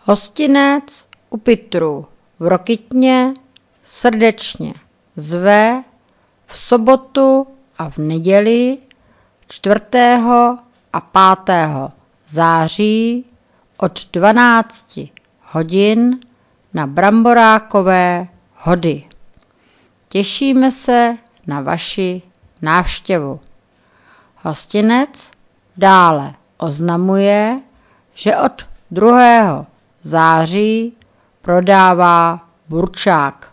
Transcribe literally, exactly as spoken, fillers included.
Hostinec u Pitrů v Rokytně srdečně zve v sobotu a v neděli čtvrtého a pátého září od dvanácti hodin na Bramborákové hody. Těšíme se na vaši návštěvu. Hostinec dále oznamuje, že od druhého září prodává burčák.